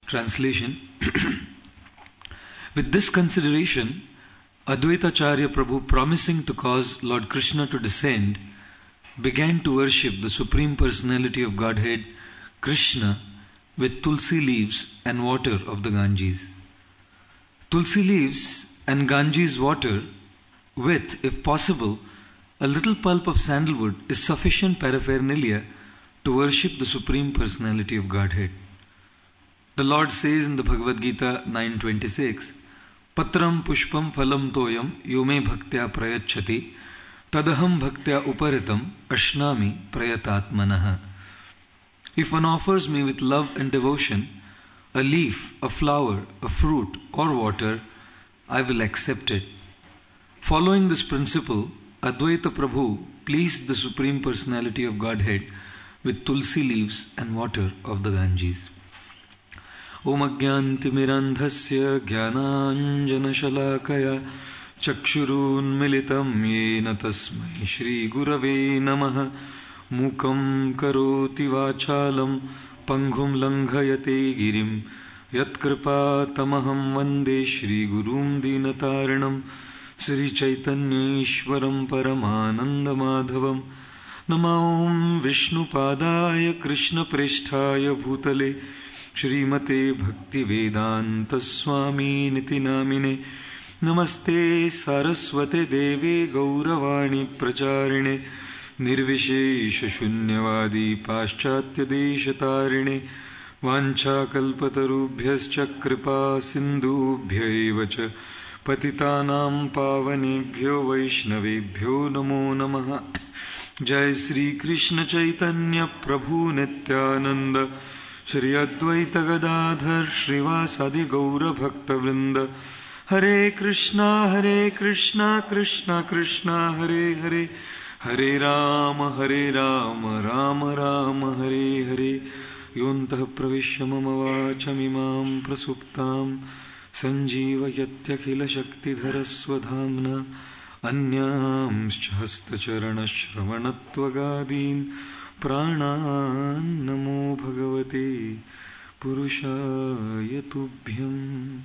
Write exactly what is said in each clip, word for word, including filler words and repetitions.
Translation. With this consideration, Advaitacharya Prabhu, promising to cause Lord Krishna to descend, began to worship the Supreme Personality of Godhead, Krishna, with tulsi leaves and water of the Ganges. Tulsi leaves and Ganges water with, if possible, a little pulp of sandalwood is sufficient paraphernalia to worship the Supreme Personality of Godhead. The Lord says in the Bhagavad Gita nine twenty-six, Patram pushpam phalam toyam yome bhaktya prayachati tadaham bhaktya uparitam ashnami prayatatmanaha. If one offers me with love and devotion a leaf, a flower, a fruit or water, I will accept it. Following this principle, Advaita Prabhu pleased the Supreme Personality of Godhead with tulsi leaves and water of the Ganges. Om Ajnantimirandhasya Jnananjana Shalakaya Chakshurunmilitam Yena Tasmai Shri Gurave Namaha Mukam Karoti Vachalam Panghum Langhayate Girim Yatkripa Tamaham Vande Shri Gurum Dinataranam Sri Chaitanya Ishwaram Paramananda Madhavam Nama Om Vishnu Padaya Krishna Presthaya Bhutale Shrimate Bhakti Vedanta Swami Niti Namine Namaste Saraswate Deve Gauravani Pracharine Nirvishesha Shunyavadi Paschatya Deshatarine Vancha Kalpatarubhyascha Kripa Sindhubhya Patitanam Pavanebhyo Vaishnavebhyo Namo Namaha. Jai Sri Krishna Chaitanya Prabhu Nityananda Shri Advaita Gadadhar Srivasadi Gaura Bhakta Vrinda. Hare Krishna Hare Krishna Krishna Krishna Hare Hare Hare Rama Hare Rama Rama Rama Hare Hare. Yontah pravishya mama vachamimam prasuptam Sanjeevayathyakhila shaktidhara swadhamna Anyamscha hastacharana shravanatvagadin Pranam namo bhagavate purushaya tubhyam.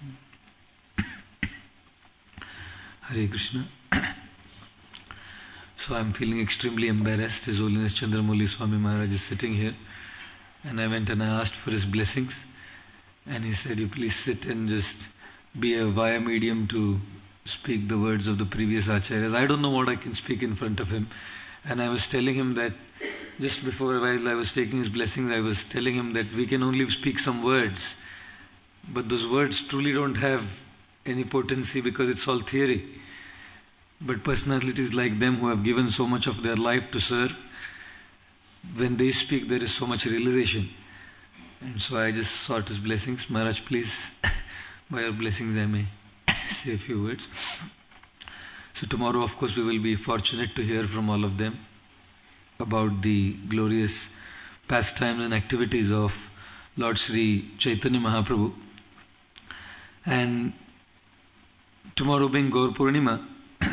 Hare Krishna. So I am feeling extremely embarrassed. His Holiness Chandramouli Swami Maharaj is sitting here, and I went and I asked for his blessings, and he said, you please sit and just be a via medium to speak the words of the previous acharyas. I don't know what I can speak in front of him. And I was telling him that just before while I was taking his blessings, I was telling him that we can only speak some words, but those words truly don't have any potency because it's all theory. But personalities like them who have given so much of their life to serve, when they speak there is so much realization. And so I just sought his blessings. Maharaj, please, by your blessings I may say a few words. So tomorrow, of course, we will be fortunate to hear from all of them about the glorious pastimes and activities of Lord Sri Chaitanya Mahaprabhu. And tomorrow being Gaur Purnima,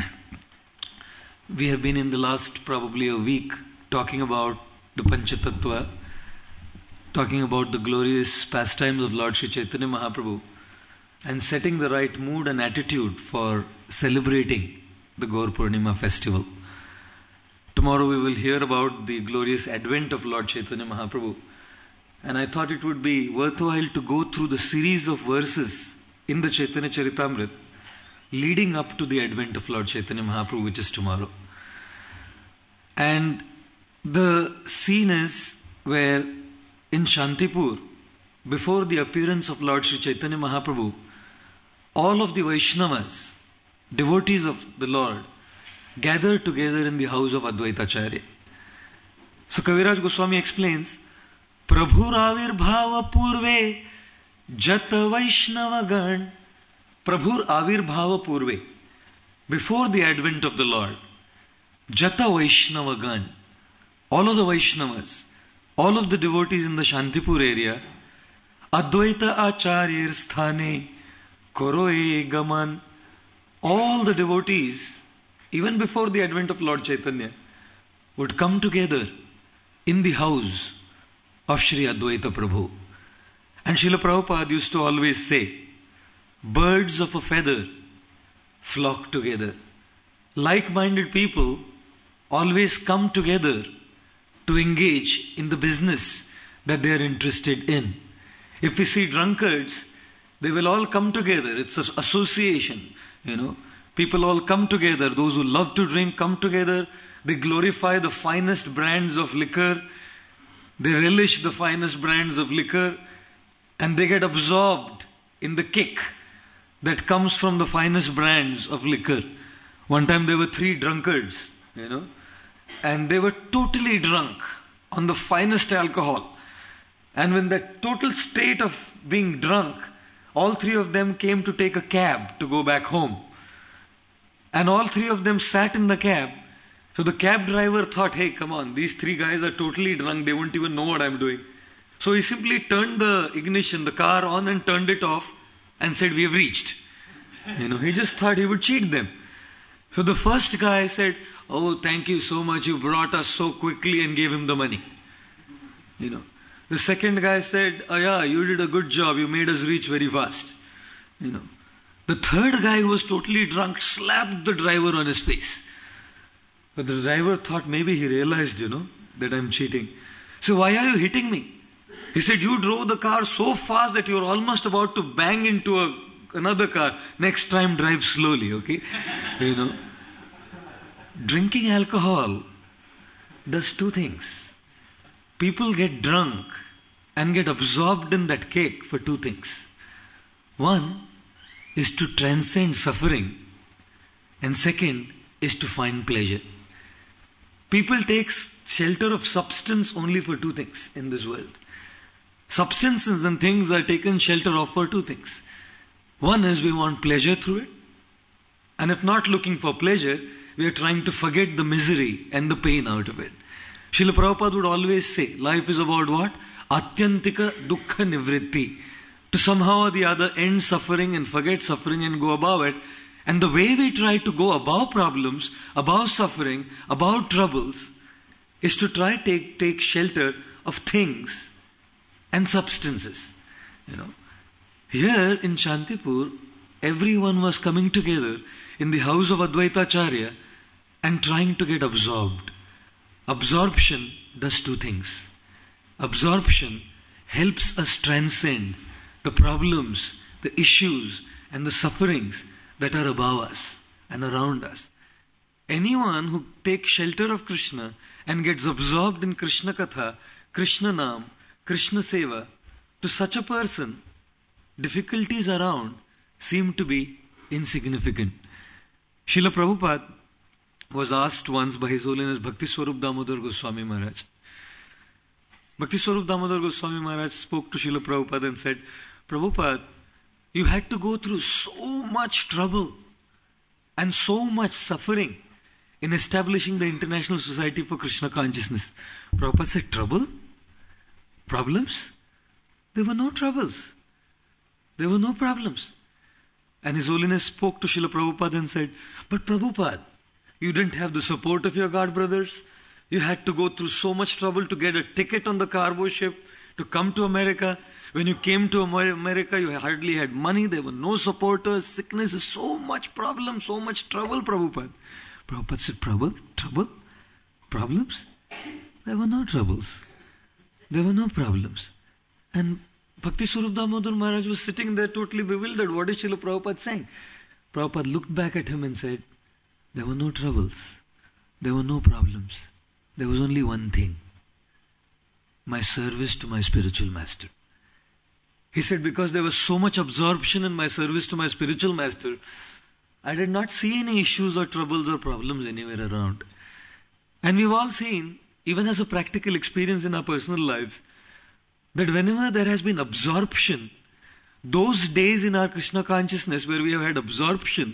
we have been in the last probably a week talking about the Panchatattva, talking about the glorious pastimes of Lord Sri Chaitanya Mahaprabhu, and setting the right mood and attitude for celebrating the Gaur Purnima festival. Tomorrow we will hear about the glorious advent of Lord Chaitanya Mahaprabhu, and I thought it would be worthwhile to go through the series of verses in the Chaitanya Charitamrita leading up to the advent of Lord Chaitanya Mahaprabhu, which is tomorrow. And the scene is where in Shantipur, before the appearance of Lord Sri Chaitanya Mahaprabhu, all of the Vaishnavas, devotees of the Lord, gathered together in the house of Advaitacharya. So Kaviraj Goswami explains, Prabhu Ravir Bhava Purve Jata Vaishnava Gan. Prabhu Avir Bhava Purve, before the advent of the Lord, Jata Vaishnava Gan, all of the Vaishnavas, all of the devotees in the Shantipur area, Advaita Acharyar Sthane, Koroe Gaman, all the devotees, even before the advent of Lord Chaitanya, would come together in the house of Shri Advaita Prabhu. And Srila Prabhupada used to always say, birds of a feather flock together. Like-minded people always come together to engage in the business that they are interested in. If we see drunkards, they will all come together. It's an association, you know. People all come together. Those who love to drink come together. They glorify the finest brands of liquor. They relish the finest brands of liquor. And they get absorbed in the kick that comes from the finest brands of liquor. One time there were three drunkards, you know, and they were totally drunk on the finest alcohol. And when that total state of being drunk, all three of them came to take a cab to go back home. And all three of them sat in the cab. So the cab driver thought, hey, come on, these three guys are totally drunk, they won't even know what I'm doing. So he simply turned the ignition, the car on, and turned it off and said, we have reached. You know, he just thought he would cheat them. So the first guy said, oh, thank you so much, you brought us so quickly, and gave him the money. You know. The second guy said, oh yeah, you did a good job, you made us reach very fast. You know. The third guy who was totally drunk slapped the driver on his face. But the driver thought maybe he realized, you know, that I'm cheating. So why are you hitting me? He said, you drove the car so fast that you're almost about to bang into a, another car. Next time drive slowly, okay? You know. Drinking alcohol does two things. People get drunk and get absorbed in that cake for two things. One is to transcend suffering, and second is to find pleasure. People take shelter of substance only for two things in this world. Substances and things are taken shelter of for two things. One is we want pleasure through it, and if not looking for pleasure, we are trying to forget the misery and the pain out of it. Srila Prabhupada would always say, life is about what? Atyantika dukkha nivritti. To somehow or the other end suffering and forget suffering and go above it. And the way we try to go above problems, above suffering, above troubles, is to try to take, take shelter of things and substances. You know. Here in Shantipur, everyone was coming together in the house of Advaitacharya and trying to get absorbed. Absorption does two things. Absorption helps us transcend the problems, the issues, and the sufferings that are above us and around us. Anyone who takes shelter of Krishna and gets absorbed in Krishna Katha, Krishna Nam, Krishna Seva, to such a person, difficulties around seem to be insignificant. Srila Prabhupada was asked once by His Holiness Bhakti Swarup Damodar Goswami Maharaj. Bhakti Swarup Damodar Goswami Maharaj spoke to Srila Prabhupada and said, Prabhupada, you had to go through so much trouble and so much suffering in establishing the International Society for Krishna Consciousness. Prabhupada said, trouble? Problems? There were no troubles. There were no problems. And His Holiness spoke to Srila Prabhupada and said, but Prabhupada, you didn't have the support of your God brothers. You had to go through so much trouble to get a ticket on the cargo ship to come to America. When you came to America, you hardly had money. There were no supporters. Sickness is so much problem, so much trouble, Prabhupada. Prabhupada said, trouble? Trouble? Problems? There were no troubles. There were no problems. And Bhakti Swarup Damodar Maharaj was sitting there totally bewildered. What is Srila Prabhupada saying? Prabhupada looked back at him and said, there were no troubles. There were no problems. There was only one thing. My service to my spiritual master. He said, because there was so much absorption in my service to my spiritual master, I did not see any issues or troubles or problems anywhere around. And we've all seen, even as a practical experience in our personal lives, that whenever there has been absorption, those days in our Krishna consciousness where we have had absorption,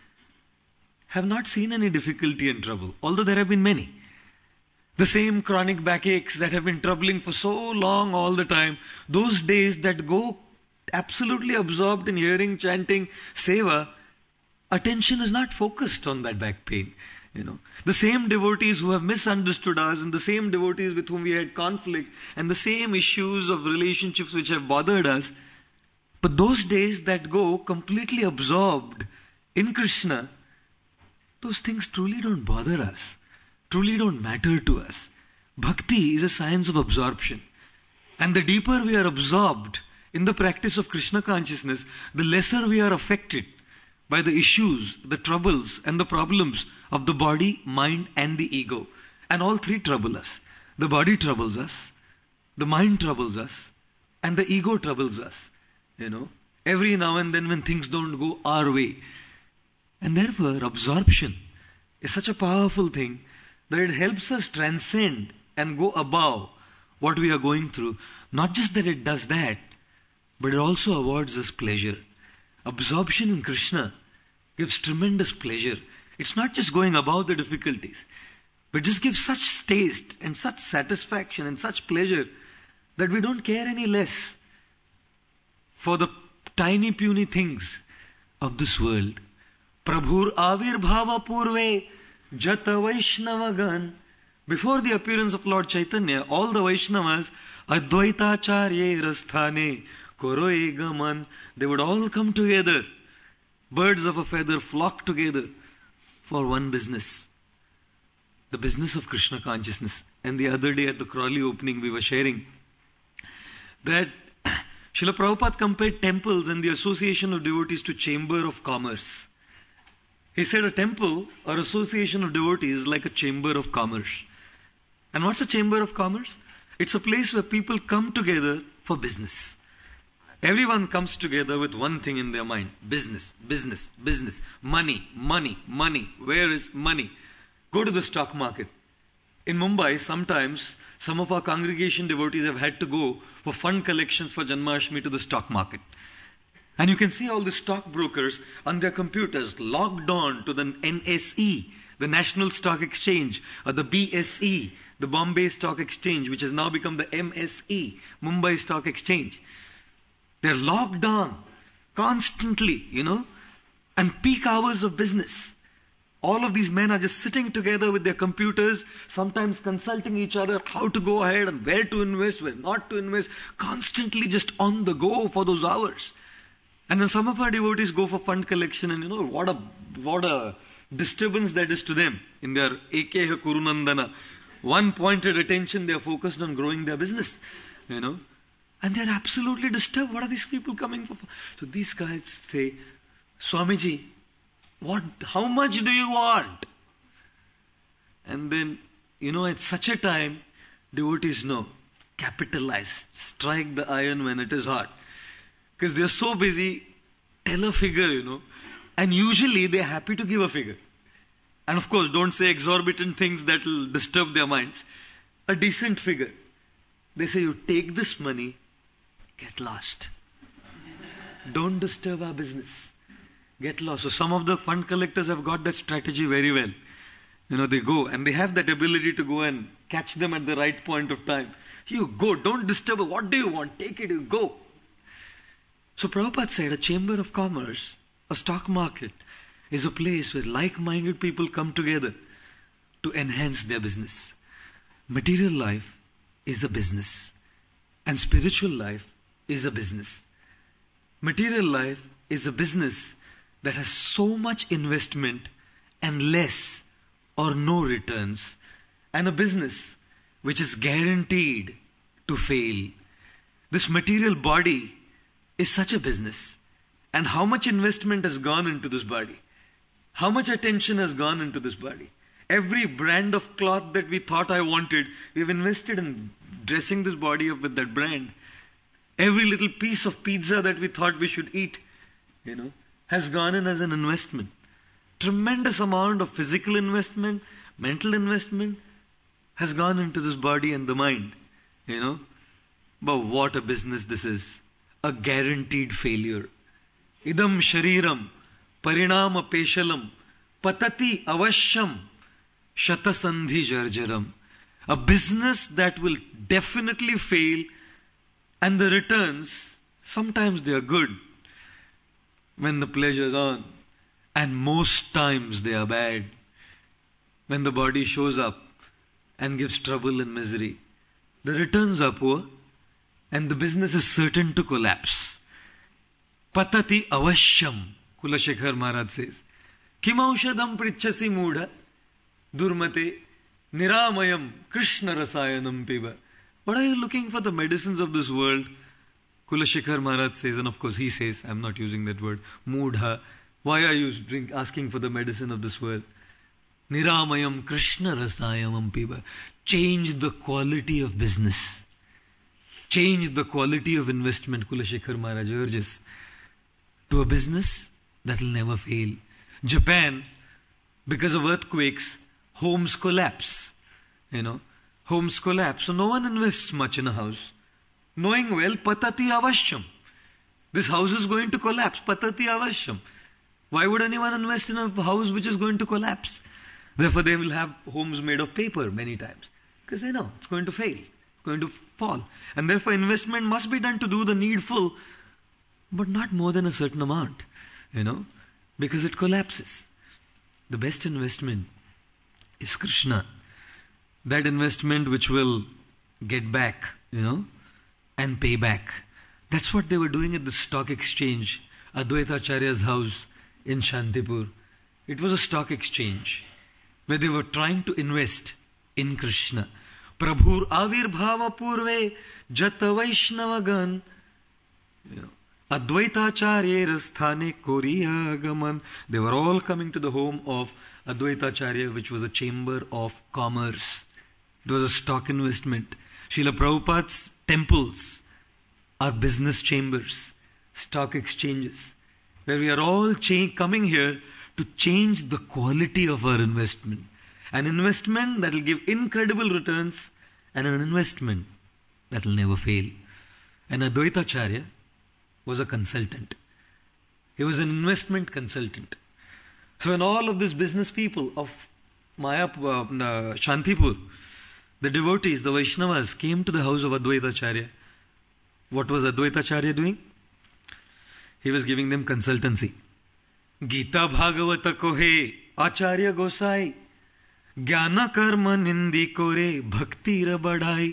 have not seen any difficulty and trouble, although there have been many. The same chronic backaches that have been troubling for so long all the time, those days that go absolutely absorbed in hearing, chanting, seva, attention is not focused on that back pain. You know, the same devotees who have misunderstood us, and the same devotees with whom we had conflict, and the same issues of relationships which have bothered us, but those days that go completely absorbed in Krishna, those things truly don't bother us, truly don't matter to us. Bhakti is a science of absorption. And the deeper we are absorbed in the practice of Krishna consciousness, the lesser we are affected by the issues, the troubles and the problems of the body, mind and the ego. And all three trouble us. The body troubles us, the mind troubles us, and the ego troubles us. You know, every now and then when things don't go our way. And therefore, absorption is such a powerful thing that it helps us transcend and go above what we are going through. Not just that it does that, but it also awards us pleasure. Absorption in Krishna gives tremendous pleasure. It's not just going above the difficulties, but just gives such taste and such satisfaction and such pleasure that we don't care any less for the tiny puny things of this world. Prabhur avirbhava purve jata vaishnavagan. Before the appearance of Lord Chaitanya, all the Vaishnavas, Advaitacharye rasthane koroe gaman, they would all come together. Birds of a feather flock together for one business. The business of Krishna consciousness. And the other day at the Crawley opening we were sharing that Srila Prabhupada compared temples and the association of devotees to chamber of commerce. He said a temple or association of devotees is like a chamber of commerce. And what's a chamber of commerce? It's a place where people come together for business. Everyone comes together with one thing in their mind. Business, business, business. Money, money, money. Where is money? Go to the stock market. In Mumbai, sometimes some of our congregation devotees have had to go for fund collections for Janmashtami to the stock market. And you can see all the stockbrokers on their computers logged on to the N S E, the National Stock Exchange, or the B S E, the Bombay Stock Exchange, which has now become the M S E, Mumbai Stock Exchange. They're logged on constantly, you know, and peak hours of business. All of these men are just sitting together with their computers, sometimes consulting each other how to go ahead and where to invest, where not to invest, constantly just on the go for those hours. And then some of our devotees go for fund collection, and you know, what a, what a disturbance that is to them in their Ekeha Kurunandana. One pointed attention, they are focused on growing their business, you know. And they are absolutely disturbed. What are these people coming for? So these guys say, Swamiji, what, how much do you want? And then, you know, at such a time, devotees know, capitalize, strike the iron when it is hot. Because they are so busy, tell a figure, you know. And usually they are happy to give a figure. And of course, don't say exorbitant things that will disturb their minds. A decent figure. They say, you take this money, get lost. Don't disturb our business. Get lost. So some of the fund collectors have got that strategy very well. You know, they go and they have that ability to go and catch them at the right point of time. You go, don't disturb. What do you want? Take it, you go. So Prabhupada said a chamber of commerce, a stock market, is a place where like-minded people come together to enhance their business. Material life is a business, and spiritual life is a business. Material life is a business that has so much investment and less or no returns, and a business which is guaranteed to fail. This material body is such a business. And how much investment has gone into this body? How much attention has gone into this body? Every brand of cloth that we thought I wanted, we've invested in dressing this body up with that brand. Every little piece of pizza that we thought we should eat, you know, has gone in as an investment. Tremendous amount of physical investment, mental investment has gone into this body and the mind, you know. But what a business this is. A guaranteed failure. Idam shariram parinama peshalam patati avashyam shatasandhi jarjaram. A business that will definitely fail, and the returns, sometimes they are good when the pleasure's on, and most times they are bad. when the body shows up and gives trouble and misery. The returns are poor and the business is certain to collapse. Patati avashyam, Kulashekar Maharaj says. Kim aushadam prichasi moodha durmate niramayam krishna rasayanam piva. What are you looking for the medicines of this world? Kulashekar Maharaj says, and of course he says, I'm not using that word, moodha. Why are you drink, asking for the medicine of this world? Niramayam krishna rasayamam piva. Change the quality of business. Change the quality of investment, Kulashekar Maharaj urges, to a business that will never fail. Japan, because of earthquakes, homes collapse. You know, homes collapse. So no one invests much in a house. Knowing well, patati avashyam. This house is going to collapse. Patati avashyam. Why would anyone invest in a house which is going to collapse? Therefore they will have homes made of paper many times. Because they know it's going to fail. It's going to fall. And therefore investment must be done to do the needful, but not more than a certain amount. You know, because it collapses. The best investment is Krishna. That investment which will get back, you know, and pay back. That's what they were doing at the stock exchange, Advaita Acharya's house in Shantipur. It was a stock exchange where they were trying to invest in Krishna. Prabhur avirbhava purve jata vaishnavagan. You know, Advaita Acharya rasthane koriya gaman. They were all coming to the home of Advaita Acharya, which was a chamber of commerce. It was a stock investment. Srila Prabhupada's temples are business chambers, stock exchanges, where we are all cha- coming here to change the quality of our investment. An investment that will give incredible returns and an investment that will never fail. And Advaita Acharya was a consultant. He was an investment consultant. So when all of these business people of Maya, uh, Shantipur, the devotees, the Vaishnavas, came to the house of Advaita Acharya, what was Advaita Acharya doing? He was giving them consultancy. Gita Bhagavata kohe Acharya Gosai, Jnana Karma Nindi Kore Bhakti Rabadhai.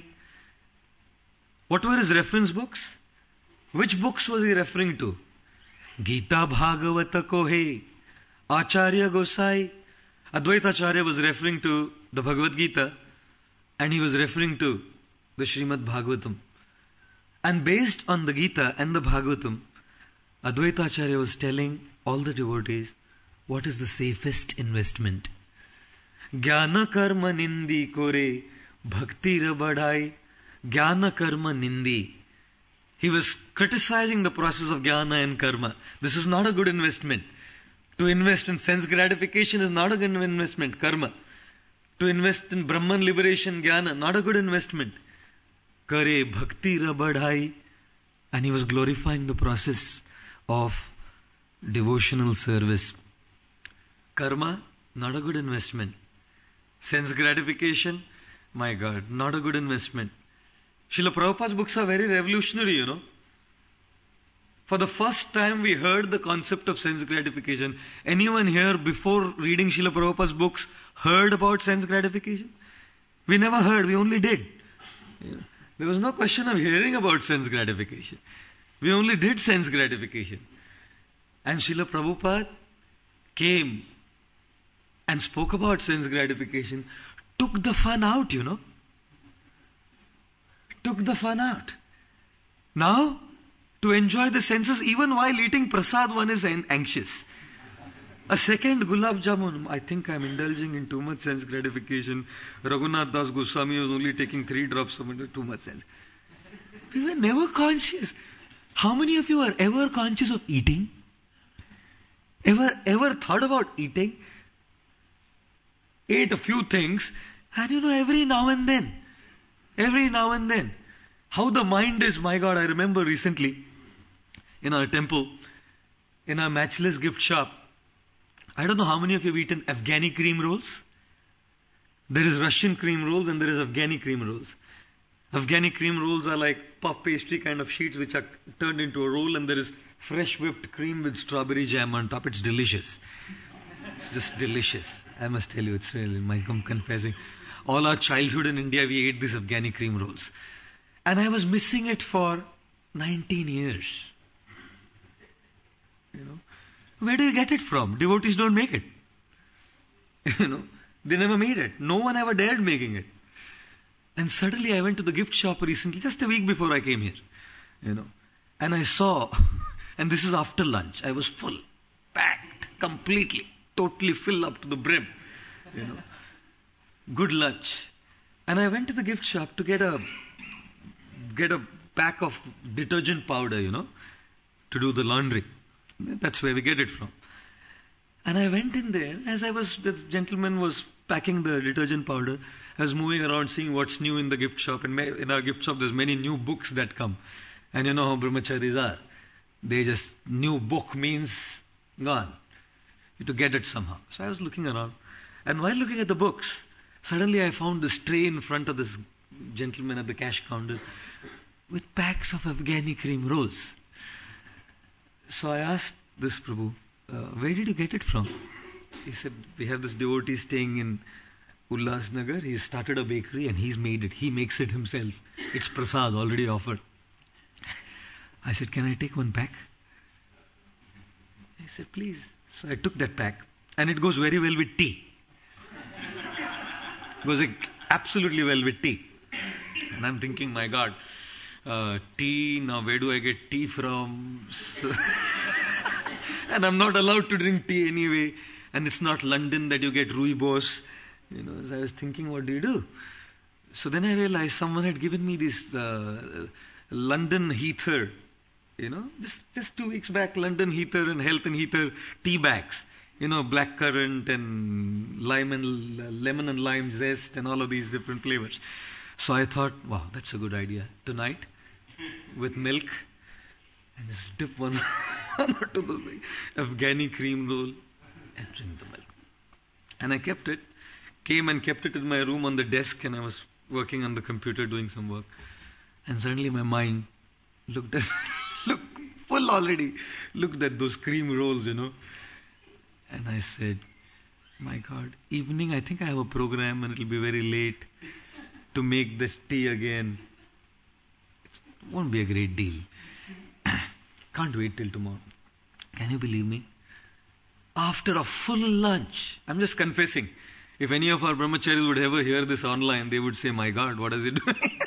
What were his reference books? Which books was he referring to? Gita Bhagavata kohe Acharya Gosai. Advaita Acharya was referring to the Bhagavad Gita and he was referring to the Srimad Bhagavatam. And based on the Gita and the Bhagavatam, Advaita Acharya was telling all the devotees what is the safest investment. Jnana Karma Nindi Kore Bhakti Rabadhai. Jnana Karma Nindi. He was criticizing the process of jnana and karma. This is not a good investment. To invest in sense gratification is not a good investment, karma. To invest in Brahman liberation, jnana, not a good investment. Kare bhakti rabadhai. And he was glorifying the process of devotional service. Karma, not a good investment. Sense gratification, my God, not a good investment. Srila Prabhupada's books are very revolutionary, you know. For the first time we heard the concept of sense gratification. Anyone here before reading Srila Prabhupada's books heard about sense gratification? We never heard, we only did. You know, there was no question of hearing about sense gratification. We only did sense gratification. And Srila Prabhupada came and spoke about sense gratification, took the fun out, you know. Took the fun out. Now, to enjoy the senses, even while eating prasad, one is anxious. A second gulab jamun, I think I'm indulging in too much sense gratification. Raghunath Das Goswami was only taking three drops of it, too much sense. We were never conscious. How many of you are ever conscious of eating? Ever, ever thought about eating? Ate a few things, and you know, every now and then, every now and then, how the mind is, my God, I remember recently, in our temple, in our matchless gift shop, I don't know how many of you have eaten Afghani cream rolls. There is Russian cream rolls and there is Afghani cream rolls. Afghani cream rolls are like puff pastry kind of sheets which are turned into a roll, and there is fresh whipped cream with strawberry jam on top. It's delicious. It's just delicious. I must tell you, it's really, my I'm confessing. All our childhood in India, we ate these Afghani cream rolls. And I was missing it for nineteen years. You know, where do you get it from? Devotees don't make it. You know, they never made it. No one ever dared making it. And suddenly I went to the gift shop recently, just a week before I came here. You know, and I saw, and this is after lunch, I was full, packed, completely, totally filled up to the brim. You know, good lunch. And I went to the gift shop to get a, get a pack of detergent powder, you know, to do the laundry. That's where we get it from. And I went in there, as I was, the gentleman was packing the detergent powder, I was moving around seeing what's new in the gift shop. And in our gift shop, there's many new books that come. And you know how brahmacharis are. They just, new book means gone. You have to get it somehow. So I was looking around. And while looking at the books, suddenly I found this tray in front of this gentleman at the cash counter with packs of Afghani cream rolls. So I asked this Prabhu, uh, where did you get it from? He said, we have this devotee staying in Ulhasnagar. He started a bakery and he's made it. He makes it himself. It's prasad, already offered. I said, can I take one pack? He said, please. So I took that pack. And it goes very well with tea. It goes like, absolutely well with tea. And I'm thinking, my God, uh, tea, now where do I get tea from? So and I'm not allowed to drink tea anyway. And it's not London that you get rooibos. You know, so I was thinking, what do you do? So then I realized someone had given me this uh, London Heather. You know, just, just two weeks back, London Heather and Health and Heather tea bags. You know, blackcurrant and lime and uh, lemon and lime zest and all of these different flavors. So I thought, wow, that's a good idea. Tonight, with milk, and just dip one onto the Afghani cream roll and drink the milk. And I kept it, came and kept it in my room on the desk, and I was working on the computer doing some work. And suddenly my mind looked at Look, full already. Looked at those cream rolls, you know. And I said, my God, evening I think I have a program and it'll be very late to make this tea again. It won't be a great deal. Can't wait till tomorrow. Can you believe me? After a full lunch, I'm just confessing, if any of our brahmacharis would ever hear this online, they would say, my God, what is he doing?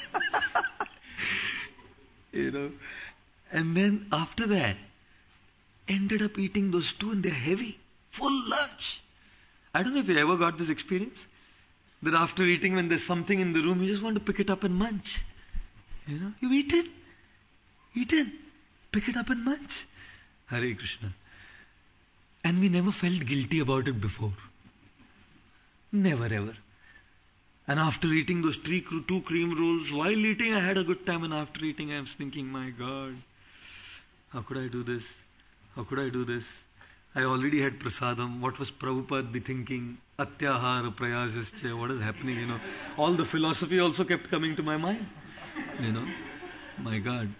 You know. And then after that, ended up eating those two and they're heavy. Full lunch. I don't know if you ever got this experience. That after eating, when there's something in the room, you just want to pick it up and munch. You know, you eat it. Eat it. Pick it up and munch. Hare Krishna. And we never felt guilty about it before. Never ever. And after eating those three, two cream rolls, while eating I had a good time, and after eating I was thinking, my God, how could I do this? How could I do this? I already had prasadam. What was Prabhupada be thinking? Atyahara prayasascha. What is happening? You know, all the philosophy also kept coming to my mind. You know, my God.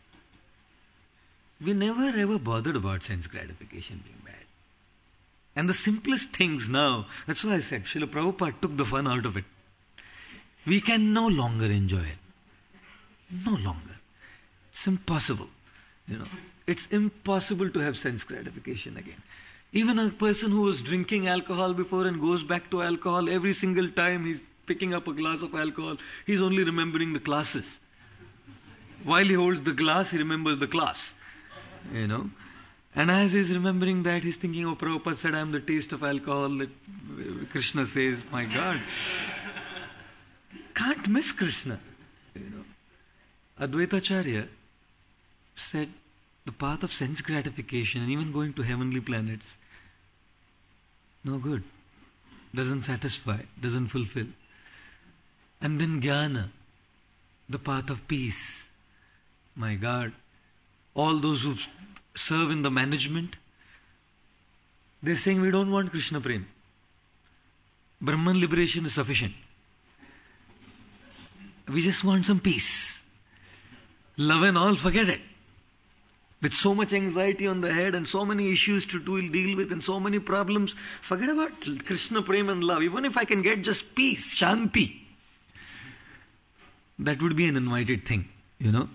We never ever bothered about sense gratification being bad. And the simplest things now, that's why I said, Srila Prabhupada took the fun out of it. We can no longer enjoy it. No longer. It's impossible. You know, it's impossible to have sense gratification again. Even a person who was drinking alcohol before and goes back to alcohol, every single time he's picking up a glass of alcohol, he's only remembering the classes. While he holds the glass, he remembers the class. You know. And as he's remembering that, he's thinking, oh, Prabhupada said, I am the taste of alcohol. That Krishna says, my God. Can't miss Krishna. You know. Advaitacharya said, the path of sense gratification and even going to heavenly planets, no good. Doesn't satisfy, doesn't fulfill. And then jnana, the path of peace. My God, all those who serve in the management, they're saying we don't want Krishna Prem. Brahman liberation is sufficient. We just want some peace. Love and all, forget it. with so much anxiety on the head and so many issues to do, deal with and so many problems. Forget about Krishna Prem and love. Even if I can get just peace, Shanti, that would be an invited thing, you know.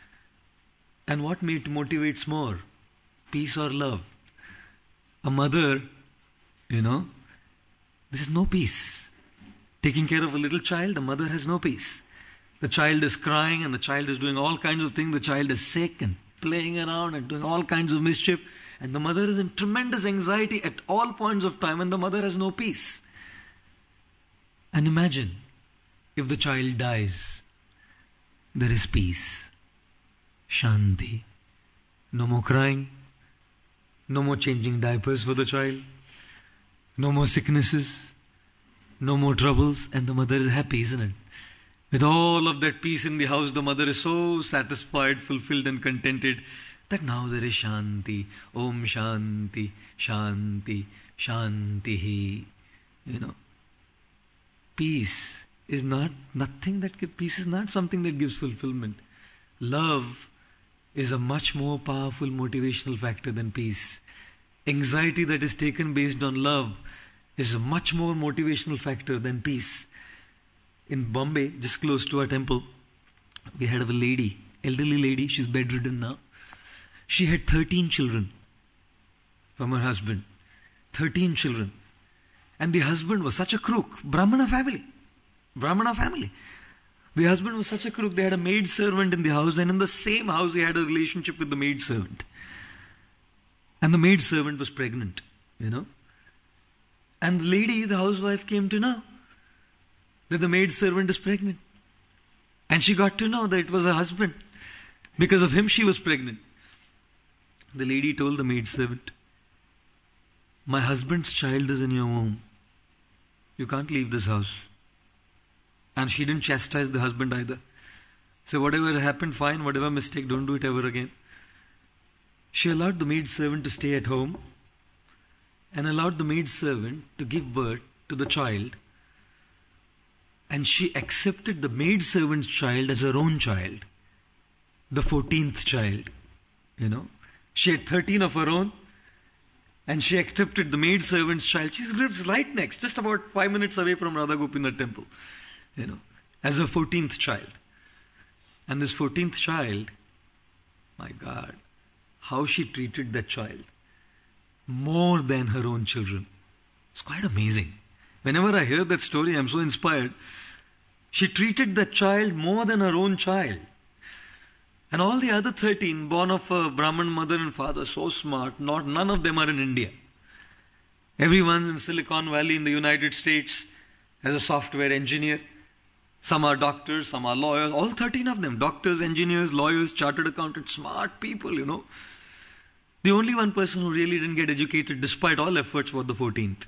And what motivates more? Peace or love? A mother, you know, there is no peace. Taking care of a little child, the mother has no peace. The child is crying and the child is doing all kinds of things. The child is sick and playing around and doing all kinds of mischief. And the mother is in tremendous anxiety at all points of time, and the mother has no peace. And imagine if the child dies, there is peace, Shanti. No more crying, no more changing diapers for the child, no more sicknesses, no more troubles, and the mother is happy, isn't it? With all of that peace in the house, the mother is so satisfied, fulfilled and contented that now there is Shanti. Om Shanti, Shanti, Shantihi. You know, peace is not nothing that gives, peace is not something that gives fulfillment. Love is a much more powerful motivational factor than peace. Anxiety that is taken based on love is a much more motivational factor than peace. In Bombay, just close to our temple, we had a lady, elderly lady, she's bedridden now. She had thirteen children from her husband. thirteen children. And the husband was such a crook. Brahmana family. Brahmana family. The husband was such a crook. They had a maid servant in the house, and in the same house he had a relationship with the maid servant. And the maid servant was pregnant, you know. And the lady, the housewife, came to know that the maid servant is pregnant. And she got to know that it was her husband. Because of him she was pregnant. The lady told the maid servant, my husband's child is in your womb. You can't leave this house. And she didn't chastise the husband either. So whatever happened, fine. Whatever mistake, don't do it ever again. She allowed the maid servant to stay at home and allowed the maid servant to give birth to the child. And she accepted the maid servant's child as her own child. The fourteenth child. You know. She had thirteen of her own. And she accepted the maid servant's child. She lives right next, just about five minutes away from Radha Gopinath temple. You know. As her fourteenth child. And this fourteenth child, my God, how she treated that child. More than her own children. It's quite amazing. Whenever I hear that story, I'm so inspired. She treated that child more than her own child. And all the other thirteen, born of a Brahmin mother and father, so smart, not none of them are in India. Everyone's in Silicon Valley in the United States as a software engineer. Some are doctors, some are lawyers, all thirteen of them. Doctors, engineers, lawyers, chartered accountants, smart people, you know. The only one person who really didn't get educated despite all efforts was the fourteenth.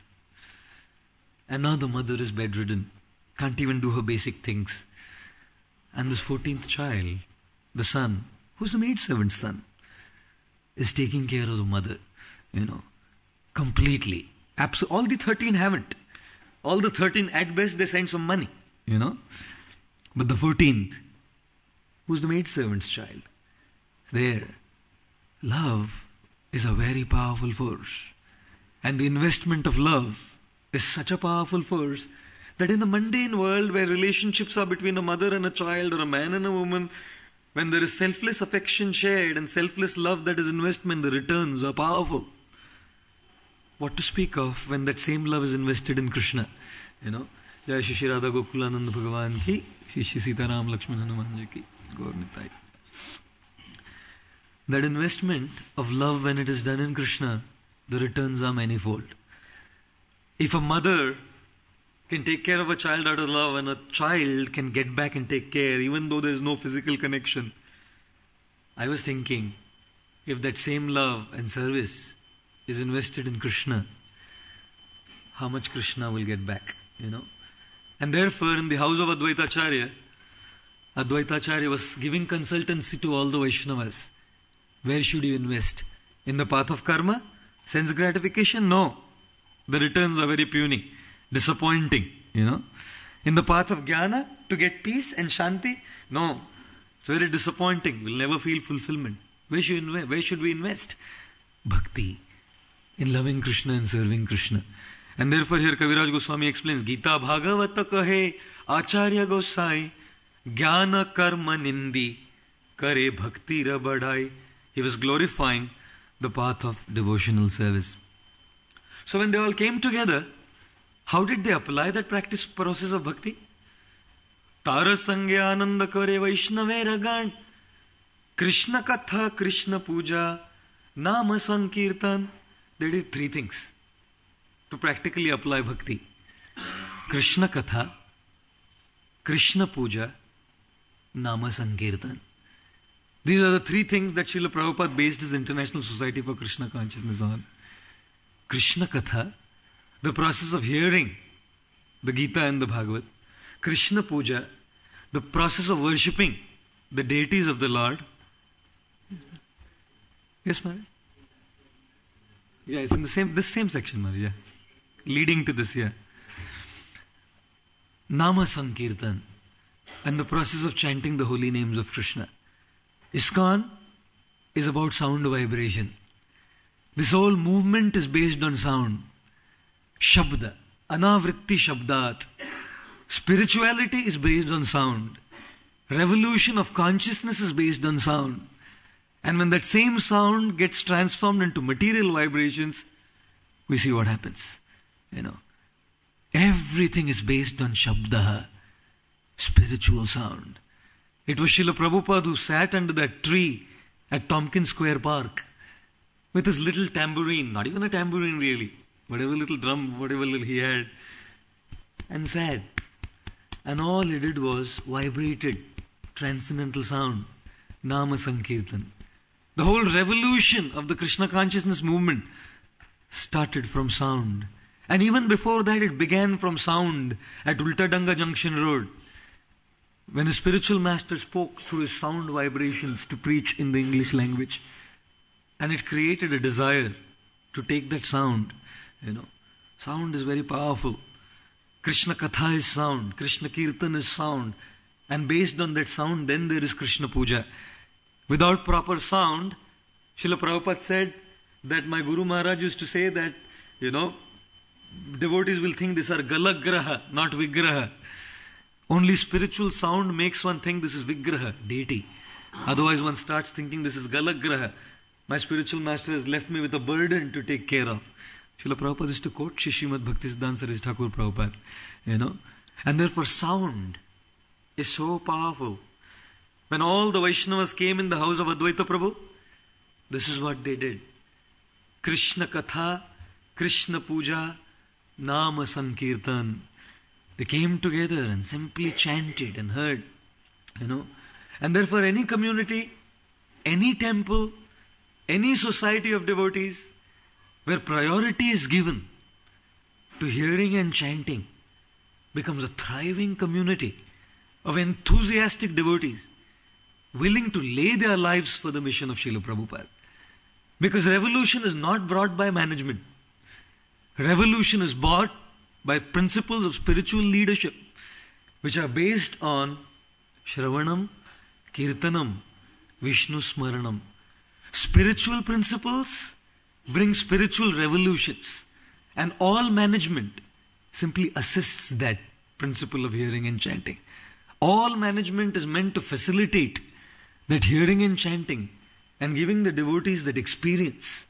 And now the mother is bedridden. Can't even do her basic things. And this fourteenth child, the son, who's the maidservant's son, is taking care of the mother, you know, completely. Abso- all the thirteen haven't. All the thirteen, at best, they send some money, you know. But the fourteenth, who's the maidservant's child, there. Love is a very powerful force. And the investment of love is such a powerful force that in the mundane world where relationships are between a mother and a child or a man and a woman, when there is selfless affection shared and selfless love that is investment, the returns are powerful. What to speak of when that same love is invested in Krishna? You know, Jai Shri Shri Radha Gokulanand Bhagavan ki, Shri Shri Sita Ram Lakshman Hanuman ji ki, Gaur Nitai. That investment of love, when it is done in Krishna, the returns are manifold. If a mother can take care of a child out of love, and a child can get back and take care even though there is no physical connection, I was thinking, if that same love and service is invested in Krishna, how much Krishna will get back, you know. And therefore in the house of Advaitacharya, Advaitacharya was giving consultancy to all the Vaishnavas. Where should you invest? In the path of karma? Sense gratification? No. The returns are very puny. Disappointing, you know. In the path of jnana, to get peace and shanti? No. It's very disappointing. We'll never feel fulfillment. Where should, we, where should we invest? Bhakti. In loving Krishna and serving Krishna. And therefore here Kaviraj Goswami explains, Gita Bhagavata kahe Acharya Gosai Jnana Karma Nindi Kare Bhakti Ra Badhai. He was glorifying the path of devotional service. So when they all came together, how did they apply that practice process of bhakti? Tara Sangya Ananda Kare Vaishnave Ragan Krishna Katha Krishna Puja Nama Sankirtan. They did three things to practically apply bhakti. Krishna Katha, Krishna Puja, Nama Sankirtan. These are the three things that Srila Prabhupada based his International Society for Krishna Consciousness on. Krishna Katha, the process of hearing the Gita and the Bhagavad. Krishna Puja, the process of worshipping the deities of the Lord. Yes, Maharaj? Yeah, it's in the same, this same section, Maharaj, yeah. Leading to this, yeah. Nama Sankirtan, and the process of chanting the holy names of Krishna. ISKCON is about sound vibration. This whole movement is based on sound. Shabda, Anavritti Shabdat. Spirituality is based on sound. Revolution of consciousness is based on sound. And when that same sound gets transformed into material vibrations, we see what happens. You know, everything is based on Shabda, spiritual sound. It was Srila Prabhupada who sat under that tree at Tompkins Square Park with his little tambourine, not even a tambourine really, whatever little drum, whatever little he had, and sat. And all he did was vibrated transcendental sound, Nama Sankirtan. The whole revolution of the Krishna consciousness movement started from sound. And even before that, it began from sound at Ultadanga Junction Road. When a spiritual master spoke through his sound vibrations to preach in the English language. And it created a desire to take that sound. You know, sound is very powerful. Krishna Katha is sound. Krishna Kirtan is sound. And based on that sound, then there is Krishna Puja. Without proper sound, Srila Prabhupada said that my Guru Maharaj used to say that, you know, devotees will think these are Galagraha, not Vigraha. Only spiritual sound makes one think this is Vigraha, deity. Otherwise one starts thinking this is Galagraha. My spiritual master has left me with a burden to take care of. Srila Prabhupada used to quote Shishimad Bhaktisiddhanta Saraswati Thakur Prabhupada. You know. And therefore sound is so powerful. When all the Vaishnavas came in the house of Advaita Prabhu, this is what they did. Krishna Katha, Krishna Puja, Nama Sankirtan. They came together and simply chanted and heard, you know. And therefore any community, any temple, any society of devotees, where priority is given to hearing and chanting, becomes a thriving community of enthusiastic devotees, willing to lay their lives for the mission of Srila Prabhupada. Because revolution is not brought by management. Revolution is brought by principles of spiritual leadership, which are based on Shravanam, Kirtanam, Vishnu Smaranam. Spiritual principles bring spiritual revolutions, and all management simply assists that principle of hearing and chanting. All management is meant to facilitate that hearing and chanting and giving the devotees that experience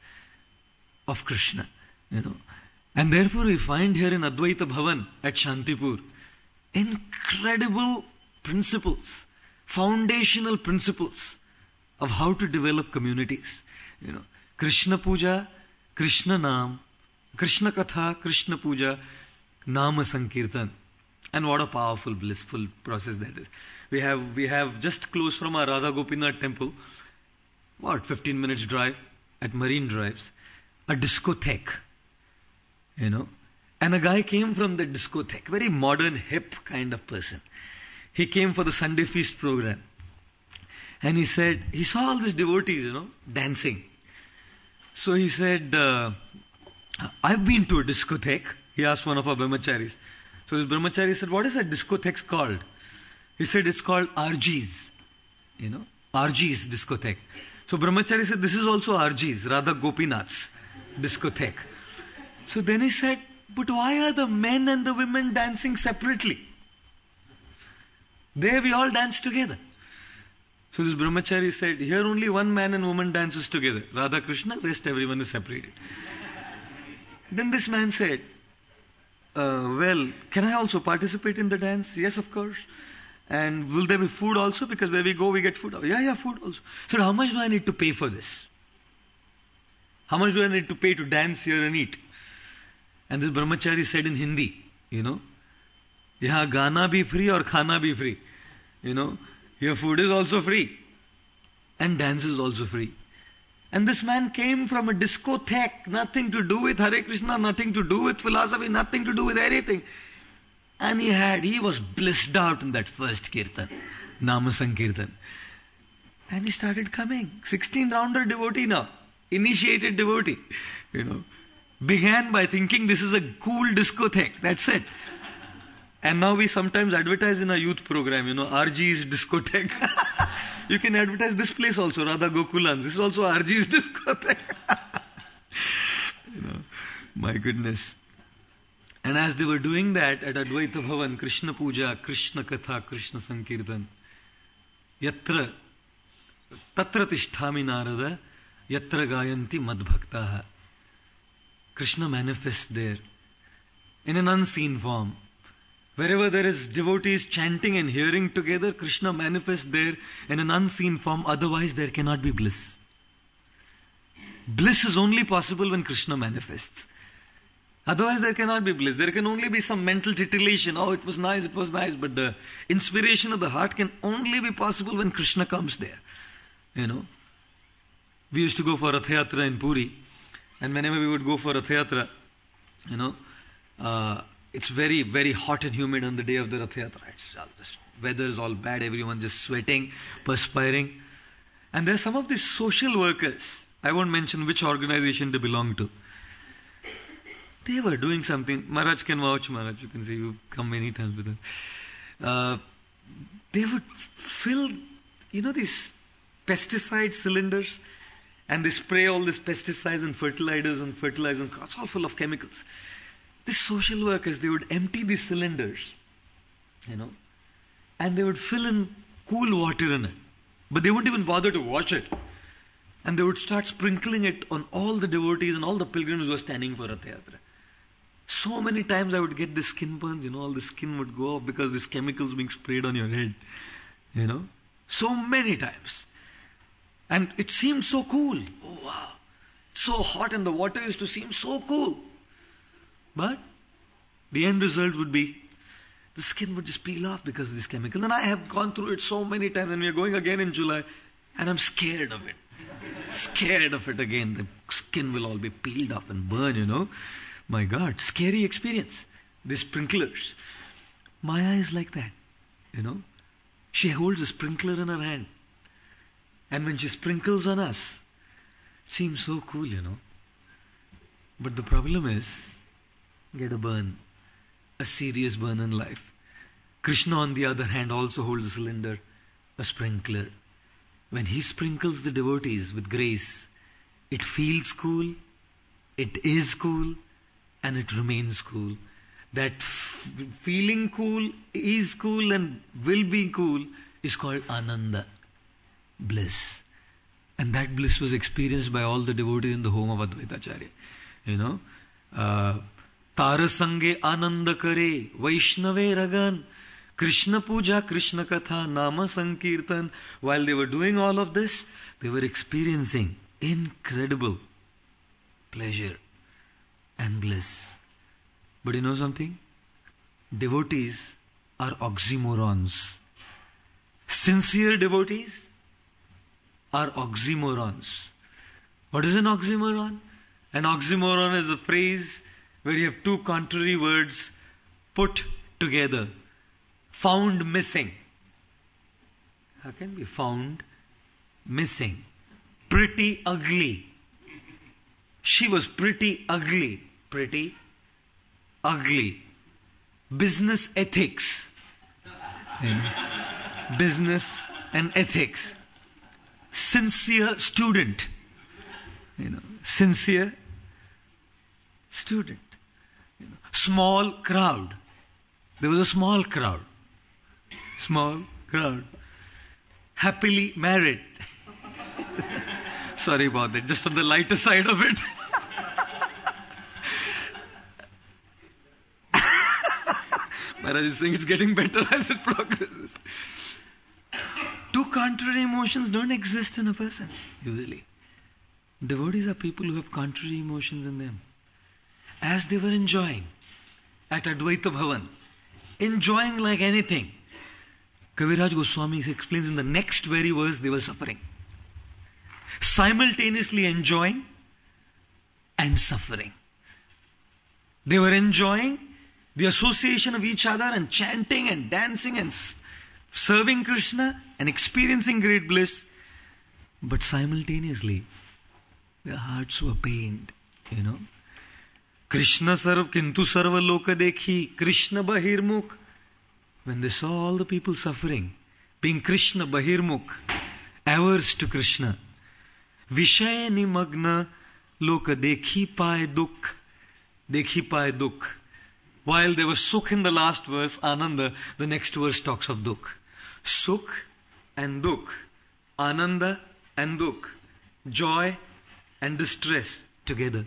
of Krishna, you know. And therefore we find here in Advaita Bhavan at Shantipur incredible principles, foundational principles of how to develop communities. You know, Krishna Puja, Krishna Nam, Krishna Katha, Krishna Puja, Nama Sankirtan. And what a powerful, blissful process that is. We have, we have just close from our Radha Gopinath temple, what, fifteen minutes drive at Marine Drives, a discotheque. You know, and a guy came from the discotheque, very modern, hip kind of person. He came for the Sunday feast program. And he said, he saw all these devotees, you know, dancing. So he said, uh, I've been to a discotheque. He asked one of our brahmacharis. So this brahmachari said, what is that discotheque called? He said, it's called R G's. You know, R G's discotheque. So Brahmachari said, this is also R G's, Radha Gopinath's discotheque. So then he said, but why are the men and the women dancing separately? There we all dance together. So this Brahmachari said, here only one man and woman dances together. Radha Krishna, rest everyone is separated. Then this man said, uh, well, can I also participate in the dance? Yes, of course. And will there be food also? Because where we go, we get food. Yeah, yeah, food also. So how much do I need to pay for this? How much do I need to pay to dance here and eat? And this Brahmachari said in Hindi, you know, yahan gana bhi free or khana bhi free. You know, here food is also free. And dance is also free. And this man came from a discotheque, nothing to do with Hare Krishna, nothing to do with philosophy, nothing to do with anything. And he had, he was blissed out in that first kirtan, Nama Sankirtan. And he started coming. sixteen rounder devotee now. Initiated devotee. You know. Began by thinking this is a cool discotheque. That's it. And now we sometimes advertise in a youth program, you know, R G's discotheque. You can advertise this place also, Radha Gokulan. This is also R G's discotheque. You know, my goodness. And as they were doing that at Advaita Bhavan, Krishna Puja, Krishna Katha, Krishna Sankirtan, Yatra, Tatra Tishtami Narada, Yatra Gayanti Madbhaktaha. Krishna manifests there in an unseen form. Wherever there is devotees chanting and hearing together, Krishna manifests there in an unseen form. Otherwise there cannot be bliss. Bliss is only possible when Krishna manifests. Otherwise there cannot be bliss. There can only be some mental titillation. Oh, it was nice, it was nice. But the inspiration of the heart can only be possible when Krishna comes there. You know. We used to go for Rath Yatra in Puri. And whenever we would go for Rath Yatra, you know, uh, it's very, very hot and humid on the day of the Rath Yatra. It's all, the weather is all bad, everyone just sweating, perspiring. And there are some of these social workers, I won't mention which organization they belong to. They were doing something, Maharaj can vouch, Maharaj, you can see, you've come many times with us. Uh, they would fill, you know, these pesticide cylinders, and they spray all these pesticides and fertilizers and fertilizers, it's all full of chemicals. These social workers, they would empty these cylinders, you know, and they would fill in cool water in it. But they wouldn't even bother to wash it. And they would start sprinkling it on all the devotees and all the pilgrims who were standing for Rath Yatra. So many times I would get the skin burns, you know, all the skin would go off because this chemicals being sprayed on your head, you know. So many times. And it seemed so cool. Oh wow. It's so hot and the water used to seem so cool. But the end result would be the skin would just peel off because of this chemical. And I have gone through it so many times, and we are going again in July, and I'm scared of it. Scared of it again. The skin will all be peeled off and burn, you know. My God, scary experience. The sprinklers. Maya is like that, you know. She holds a sprinkler in her hand. And when she sprinkles on us, it seems so cool, you know. But the problem is, get a burn. A serious burn in life. Krishna, on the other hand, also holds a cylinder, a sprinkler. When he sprinkles the devotees with grace, it feels cool, it is cool, and it remains cool. That f- feeling cool, is cool, and will be cool is called Ananda, bliss. And that bliss was experienced by all the devotees in the home of Advaita Acharya. You know, uh, Tarasange Ananda Kare, Vaishnave Ragan, Krishna Puja, Krishna Katha, Nama Sankirtan. While they were doing all of this, they were experiencing incredible pleasure and bliss. But you know something? Devotees are oxymorons. Sincere devotees are oxymorons. What is an oxymoron? An oxymoron is a phrase where you have two contrary words put together. Found missing. How can be found missing? Pretty ugly. She was pretty ugly. Pretty ugly. Business ethics. Business and ethics. sincere student. You know, sincere student. You know, small crowd. There was a small crowd. Small crowd. Happily married. Sorry about that, just on the lighter side of it. Maharaj is saying it's getting better as it progresses. Two contrary emotions don't exist in a person, usually. Devotees are people who have contrary emotions in them. As they were enjoying at Advaita Bhavan, enjoying like anything, Kaviraj Goswami explains in the next very verse they were suffering. Simultaneously enjoying and suffering. They were enjoying the association of each other and chanting and dancing and serving Krishna and experiencing great bliss. But simultaneously, their hearts were pained, you know. Krishna sarv kintu sarva loka dekhi, Krishna bahirmukh. When they saw all the people suffering, being Krishna bahirmukh, averse to Krishna, Vishaya nimagna loka dekhi paye dukh, dekhi paye dukh. While there was sukh in the last verse, Ananda, the next verse talks of dukh. Sukh and dukh, Ananda and dukh, joy and distress together.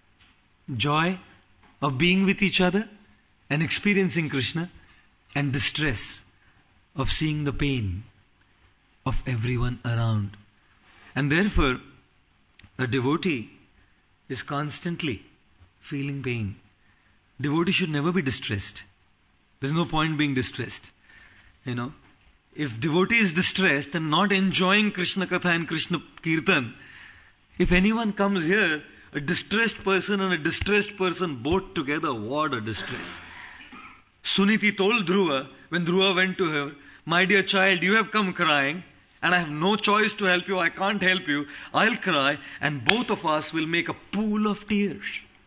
Joy of being with each other and experiencing Krishna, and distress of seeing the pain of everyone around. And therefore, a devotee is constantly feeling pain. Devotee should never be distressed. There's no point being distressed. You know, if devotee is distressed and not enjoying Krishna Katha and Krishna Kirtan, if anyone comes here, a distressed person and a distressed person both together, what a distress. Suniti told Dhruva, when Dhruva went to her, my dear child, you have come crying, and I have no choice to help you, I can't help you, I'll cry, and both of us will make a pool of tears.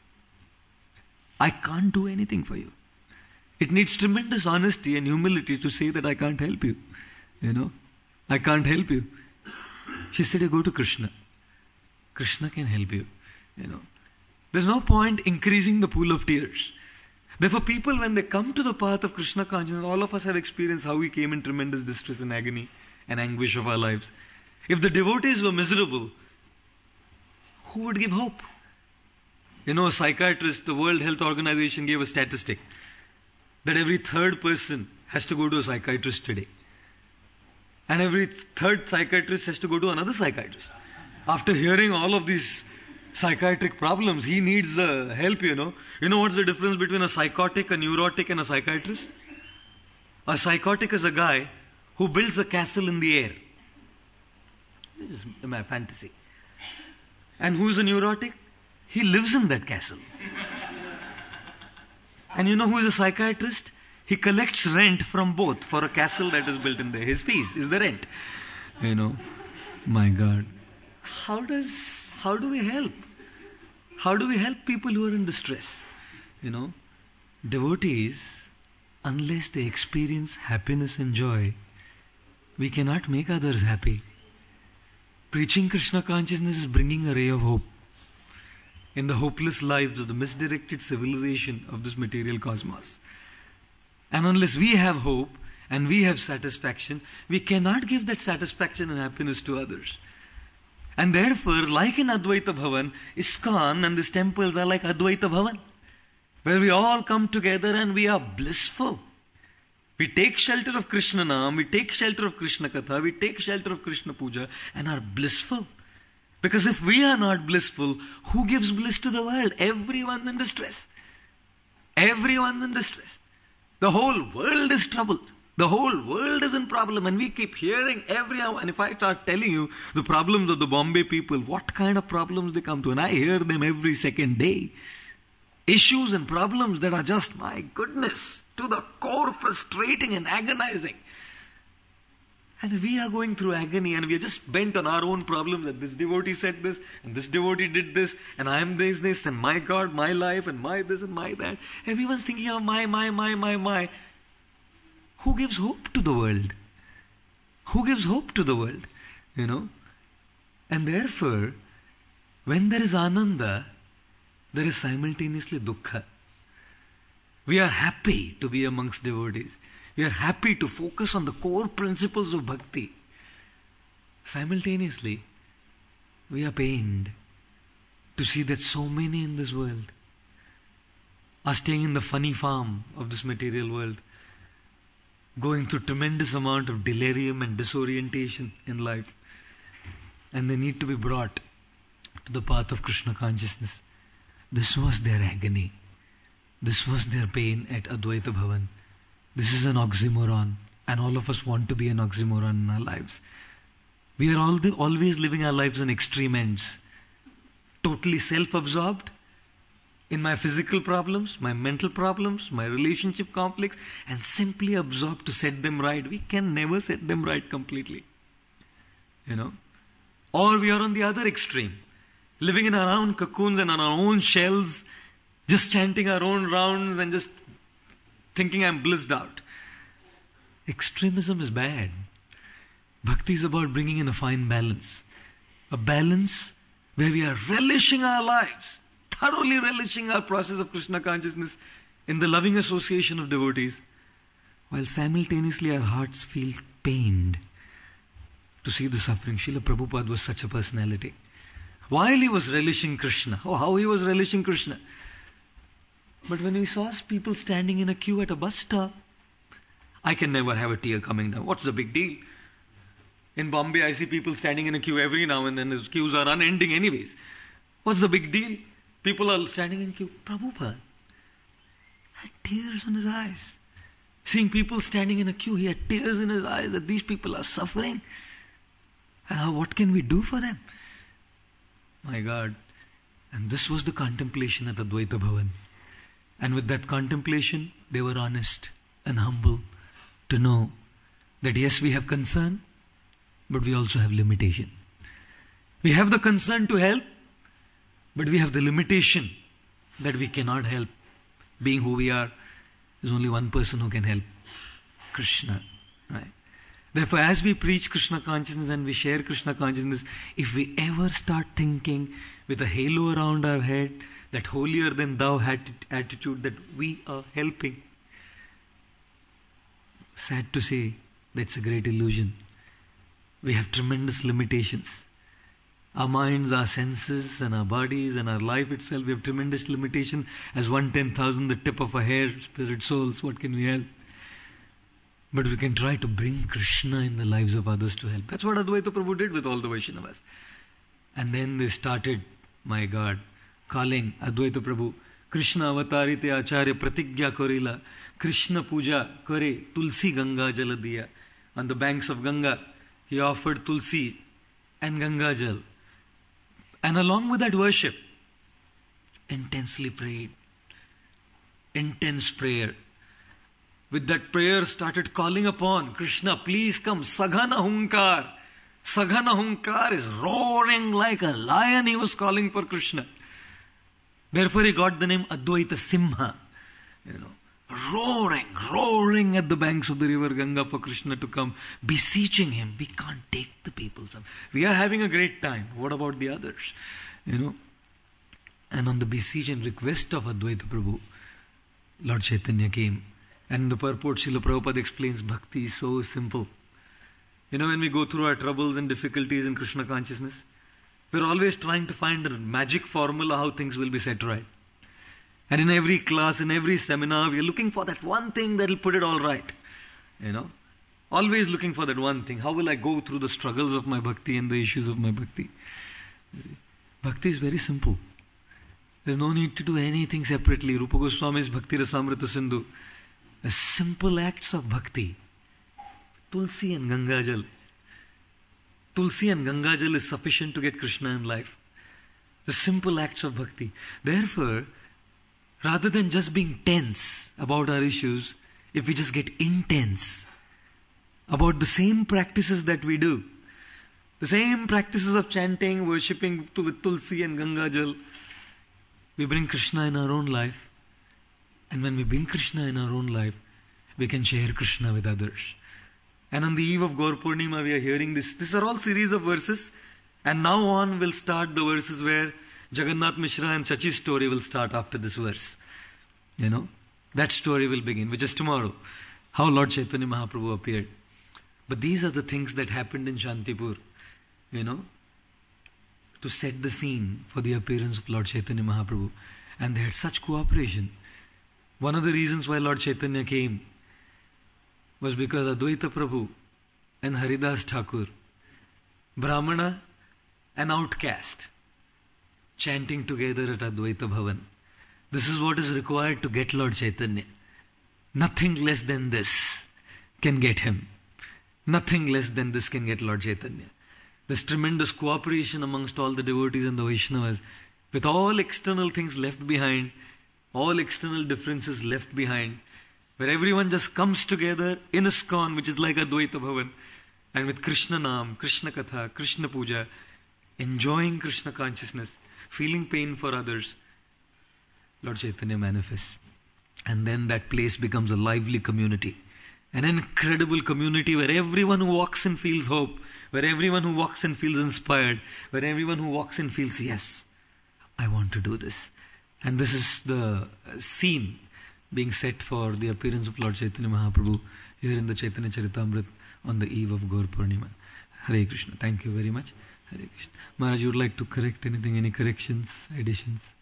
I can't do anything for you. It needs tremendous honesty and humility to say that I can't help you. You know, I can't help you. She said, you go to Krishna. Krishna can help you. You know, there's no point increasing the pool of tears. Therefore, people, when they come to the path of Krishna consciousness, all of us have experienced how we came in tremendous distress and agony and anguish of our lives. If the devotees were miserable, who would give hope? You know, a psychiatrist, the World Health Organization gave a statistic that every third person has to go to a psychiatrist today. And every third psychiatrist has to go to another psychiatrist. After hearing all of these psychiatric problems, he needs the help, you know. You know what's the difference between a psychotic, a neurotic and a psychiatrist? A psychotic is a guy who builds a castle in the air. This is my fantasy. And who's a neurotic? He lives in that castle. And you know who is a psychiatrist? He collects rent from both for a castle that is built in there. His fees is the rent. You know, my God. How does, how do we help? How do we help people who are in distress? You know, devotees, unless they experience happiness and joy, we cannot make others happy. Preaching Krishna consciousness is bringing a ray of hope in the hopeless lives of the misdirected civilization of this material cosmos. And unless we have hope and we have satisfaction, we cannot give that satisfaction and happiness to others. And therefore, like in Advaita Bhavan, ISKCON and these temples are like Advaita Bhavan, where we all come together and we are blissful. We take shelter of Krishna Naam, we take shelter of Krishna Katha, we take shelter of Krishna Puja and are blissful. Because if we are not blissful, who gives bliss to the world? Everyone's in distress. Everyone's in distress. The whole world is troubled. The whole world is in problem, and we keep hearing every hour. And if I start telling you the problems of the Bombay people, what kind of problems they come to, and I hear them every second day. Issues and problems that are just, my goodness, to the core frustrating and agonizing. And we are going through agony and we are just bent on our own problems, that this devotee said this and this devotee did this and I am this, this and my God, my life and my this and my that. Everyone's thinking of my, my, my, my, my. Who gives hope to the world? Who gives hope to the world? You know, And therefore, when there is ananda, there is simultaneously dukkha. We are happy to be amongst devotees. We are happy to focus on the core principles of bhakti. Simultaneously, we are pained to see that so many in this world are staying in the funny farm of this material world, going through tremendous amount of delirium and disorientation in life. And they need to be brought to the path of Krishna consciousness. This was their agony. This was their pain at Advaita Bhavan. This is an oxymoron, and all of us want to be an oxymoron in our lives. We are all the, always living our lives on extreme ends. Totally self-absorbed in my physical problems, my mental problems, my relationship conflicts, and simply absorbed to set them right. We can never set them right completely. You know? Or we are on the other extreme, living in our own cocoons and on our own shells, just chanting our own rounds and just thinking I'm blissed out. Extremism is bad. Bhakti is about bringing in a fine balance. A balance where we are relishing our lives, thoroughly relishing our process of Krishna consciousness in the loving association of devotees, while simultaneously our hearts feel pained to see the suffering. Srila Prabhupada was such a personality. While he was relishing Krishna, oh, how he was relishing Krishna. But when he saw people standing in a queue at a bus stop, I can never have a tear coming down. What's the big deal? In Bombay, I see people standing in a queue every now and then. Those queues are unending anyways. What's the big deal? People are standing in queue. Prabhupada had tears in his eyes. Seeing people standing in a queue, he had tears in his eyes that these people are suffering. And how, what can we do for them? My God. And this was the contemplation at Advaita Bhavan. And with that contemplation, they were honest and humble to know that yes, we have concern, but we also have limitation. We have the concern to help, but we have the limitation that we cannot help. Being who we are, there's only one person who can help. Krishna. Right? Therefore, as we preach Krishna consciousness and we share Krishna consciousness, if we ever start thinking with a halo around our head, that holier than thou attitude that we are helping, sad to say, that's a great illusion. We have tremendous limitations. Our minds, our senses, and our bodies, and our life itself, we have tremendous limitation. As one ten thousand, the tip of a hair, spirit souls, what can we help? But we can try to bring Krishna in the lives of others to help. That's what Advaita Prabhu did with all the Vaishnavas. And then they started, my God, calling Advaita Prabhu, Krishna avatarite acharya pratigya korila, Krishna puja kore, tulsi ganga jala diya. On the banks of Ganga, he offered tulsi and Ganga jal. And along with that worship, intensely prayed. Intense prayer. With that prayer started calling upon Krishna, please come, Saghana Hunkar. Saghana Hunkar is roaring like a lion. He was calling for Krishna. Therefore he got the name Advaita Simha. You know, roaring, roaring at the banks of the river Ganga for Krishna to come, beseeching him. We can't take the people. We are having a great time. What about the others? You know. And on the beseech and request of Advaita Prabhu, Lord Chaitanya came. And in the purport, Srila Prabhupada explains, bhakti is so simple. You know, when we go through our troubles and difficulties in Krishna consciousness, we're always trying to find a magic formula how things will be set right. And in every class, in every seminar, we're looking for that one thing that will put it all right. You know, always looking for that one thing. How will I go through the struggles of my bhakti and the issues of my bhakti? Bhakti is very simple. There's no need to do anything separately. Rupa Goswami's Bhakti Rasamrita Sindhu. The simple acts of bhakti. Tulsi and Ganga Jal. Tulsi and Ganga Jal is sufficient to get Krishna in life. The simple acts of bhakti. Therefore, rather than just being tense about our issues, if we just get intense about the same practices that we do, the same practices of chanting, worshipping with Tulsi and Ganga Jal, we bring Krishna in our own life. And when we bring Krishna in our own life, we can share Krishna with others. And on the eve of Gaur Purnima, we are hearing this. These are all series of verses And now on will start the verses where Jagannath Mishra and Chachi's story will start after this verse. You know, that story will begin, which is tomorrow. How Lord Chaitanya Mahaprabhu appeared. But these are the things that happened in Shantipur, you know, to set the scene for the appearance of Lord Chaitanya Mahaprabhu. And they had such cooperation. One of the reasons why Lord Chaitanya came was because Advaita Prabhu and Haridas Thakur, Brahmana and outcast, chanting together at Advaita Bhavan. This is what is required to get Lord Chaitanya. Nothing less than this can get him. Nothing less than this can get Lord Chaitanya. This tremendous cooperation amongst all the devotees and the Vaishnavas, with all external things left behind, all external differences left behind, where everyone just comes together in ISKCON, which is like Advaita Bhavan, and with Krishna Naam, Krishna Katha, Krishna Puja, enjoying Krishna consciousness, feeling pain for others, Lord Chaitanya manifests. And then that place becomes a lively community. An incredible community where everyone who walks in feels hope, where everyone who walks in feels inspired, where everyone who walks in feels, yes, I want to do this. And this is the scene being set for the appearance of Lord Chaitanya Mahaprabhu here in the Chaitanya Charitamrita on the eve of Gaur Purnima. Hare Krishna. Thank you very much. Hare Krishna. Maharaj, you would like to correct anything, any corrections, additions?